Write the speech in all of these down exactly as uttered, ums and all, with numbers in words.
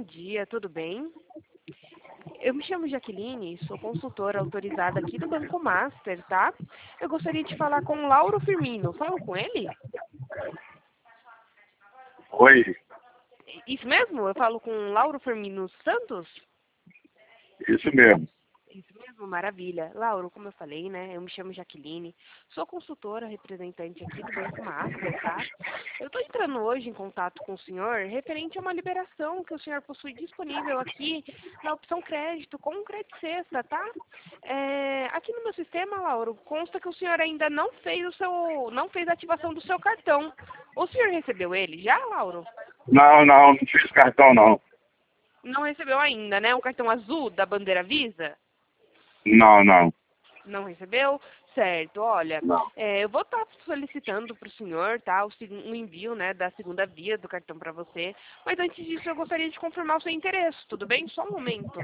dia, tudo bem? Eu me chamo Jaqueline, sou consultora autorizada aqui do Banco Master, tá? Eu gostaria de falar com o Lauro Firmino. Falo com ele? Oi, Isso mesmo? Eu falo com o Lauro Firmino Santos? isso mesmo. Isso mesmo, maravilha. Lauro, como eu falei, né? Eu me chamo Jaqueline, sou consultora representante aqui do Banco Master, tá? Eu estou entrando hoje em contato com o senhor referente a uma liberação que o senhor possui disponível aqui na opção crédito com crédito sexta, tá? É, aqui no meu sistema, Lauro, consta que o senhor ainda não fez o seu, não fez a ativação do seu cartão. O senhor recebeu ele já, Lauro? Não, não, não fiz cartão não. Não recebeu ainda, né? O cartão azul da bandeira Visa? Não, não, Não recebeu? Certo, olha, não. é, eu vou estar solicitando para o senhor, tá, o, seg- o envio, né, da segunda via do cartão para você, mas antes disso eu gostaria de confirmar o seu interesse, tudo bem? Só um momento.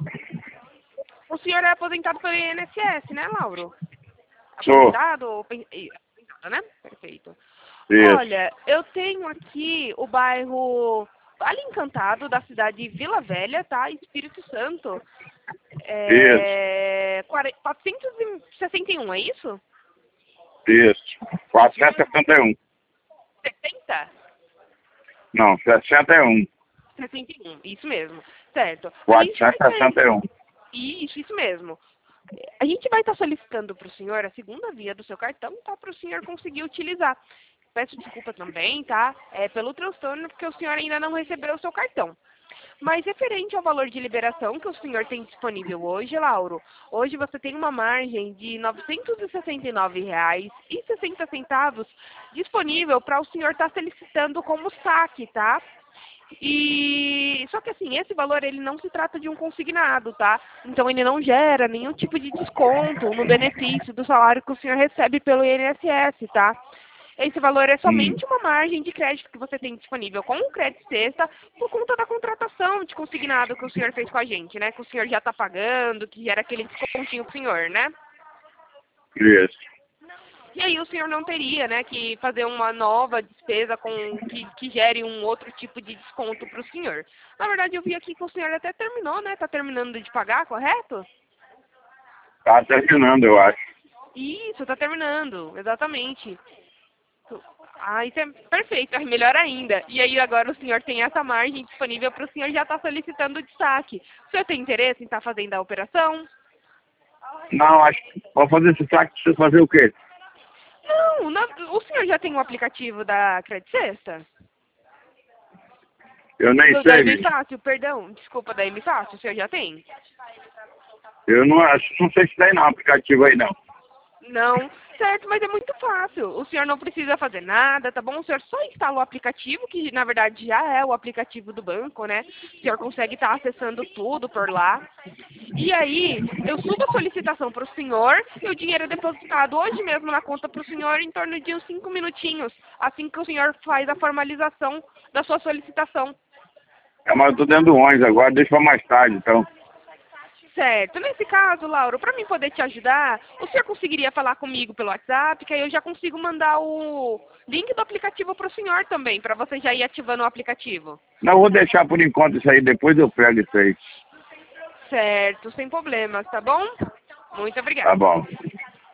O senhor é aposentado pelo I N S S, né, Lauro? Sou, Aposentado ou... pen- Ih, aposentado, né? Perfeito. isso, Olha, eu tenho aqui o bairro Vale Encantado, da cidade de Vila Velha, tá? Espírito Santo. isso, É... quare- quatrocentos e sessenta e um, é isso? isso. quatrocentos e sessenta e um. sessenta? Não, sessenta e um. sessenta e um, isso mesmo. Certo. A gente vai quatrocentos e sessenta e um. Isso, isso mesmo. A gente vai estar solicitando para o senhor a segunda via do seu cartão, tá? Para o senhor conseguir utilizar. Peço desculpa também, tá? É pelo transtorno, porque o senhor ainda não recebeu o seu cartão. Mas referente ao valor de liberação que o senhor tem disponível hoje, Lauro, hoje você tem uma margem de novecentos e sessenta e nove reais e sessenta centavos disponível para o senhor estar solicitando como saque, tá? E só que assim, esse valor ele não se trata de um consignado, tá? Então ele não gera nenhum tipo de desconto no benefício do salário que o senhor recebe pelo I N S S, tá? Esse valor é Hum. somente uma margem de crédito que você tem disponível com o crédito sexta por conta da contratação de consignado que o senhor fez com a gente, né? Que o senhor já está pagando, que gera aquele descontinho pro senhor, né? Isso. E aí o senhor não teria, né, que fazer uma nova despesa com que, que gere um outro tipo de desconto para o senhor. Na verdade, eu vi aqui que o senhor até terminou, né? Está terminando de pagar, correto? Tá terminando, eu acho. Isso, está terminando, exatamente. Ah, isso é perfeito, é melhor ainda. E aí agora o senhor tem essa margem disponível para o senhor já estar solicitando o destaque. O senhor tem interesse em estar fazendo a operação? Não, acho que para fazer esse saque precisa fazer o quê? Não, não, o senhor já tem um aplicativo da Credit Sexta? Eu nem Do, da sei, bicho. Emifácil, perdão, desculpa, da Emifácil, o senhor já tem? Eu não acho, não sei se tem não aplicativo aí não. Não, certo, mas é muito fácil. O senhor não precisa fazer nada, tá bom? O senhor só instala o aplicativo, que na verdade já é o aplicativo do banco, né? O senhor consegue estar acessando tudo por lá. E aí, eu subo a solicitação para o senhor e o dinheiro é depositado hoje mesmo na conta para o senhor em torno de uns cinco minutinhos, assim que o senhor faz a formalização da sua solicitação. É, mas eu tô dentro do ônibus agora, deixa pra mais tarde, então. Certo. Nesse caso, Lauro, para mim poder te ajudar, o senhor conseguiria falar comigo pelo WhatsApp, que aí eu já consigo mandar o link do aplicativo para o senhor também, para você já ir ativando o aplicativo. Não, eu vou deixar por enquanto isso aí, depois eu pego isso aí. Certo, sem problemas, tá bom? Muito Tá obrigada. bom.